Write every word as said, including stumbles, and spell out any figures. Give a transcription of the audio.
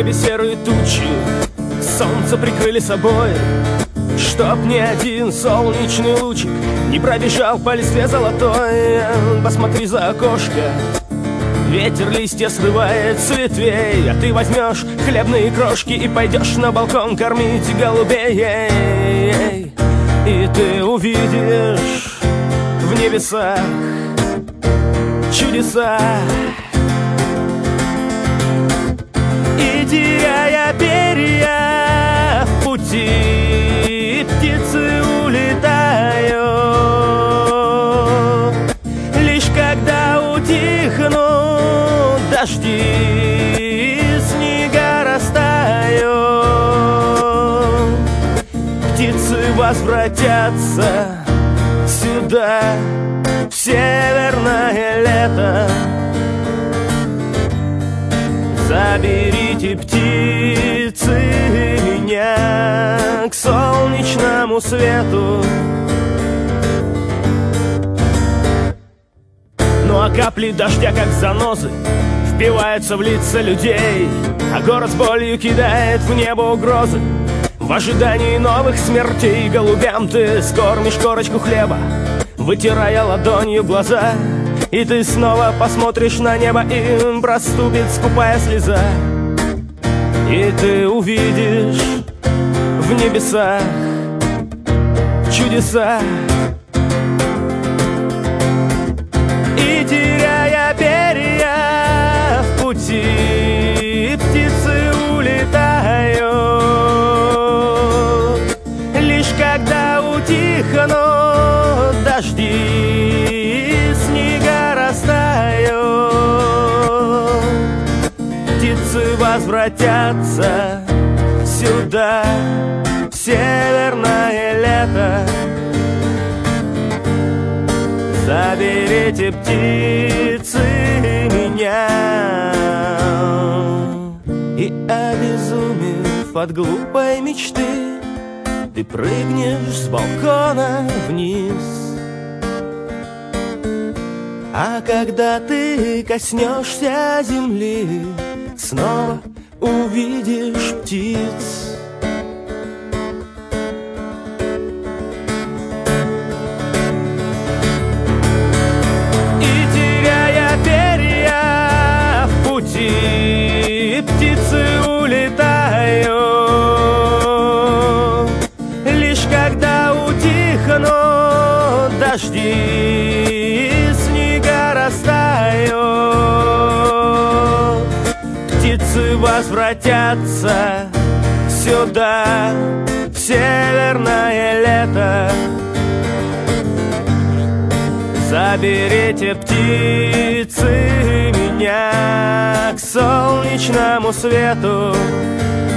небе серые тучи солнце прикрыли собой, чтоб ни один солнечный лучик не пробежал по листве золотой. Посмотри за окошко, ветер листья срывает с ветвей, а ты возьмешь хлебные крошки и пойдешь на балкон кормить голубей. И ты увидишь в небесах чудеса, и теряя перья в пути, птицы улетают. Лишь когда утихнут дожди, снега растают, птицы возвратятся сюда, в северное лето. Заберите, птицы, меня к солнечному свету. Ну а капли дождя, как занозы, впиваются в лица людей, а город с болью кидает в небо угрозы. В ожидании новых смертей голубям ты скормишь корочку хлеба, вытирая ладонью глаза. И ты снова посмотришь на небо, и проступит скупая слеза. И ты увидишь в небесах чудеса, и теряя перья в пути, птицы улетают. Лишь когда утихнут дожди, снега растают, птицы возвратятся сюда, в северное лето. Заберите, птицы, меня. И обезумев от глупой мечты, ты прыгнешь с балкона вниз. А когда ты коснешься земли, снова увидишь птиц. И теряя перья в пути, птицы улетают. Лишь когда утихнут дожди, снега растают, птицы возвратятся сюда, в северное лето. Заберите, птицы, меня к солнечному свету.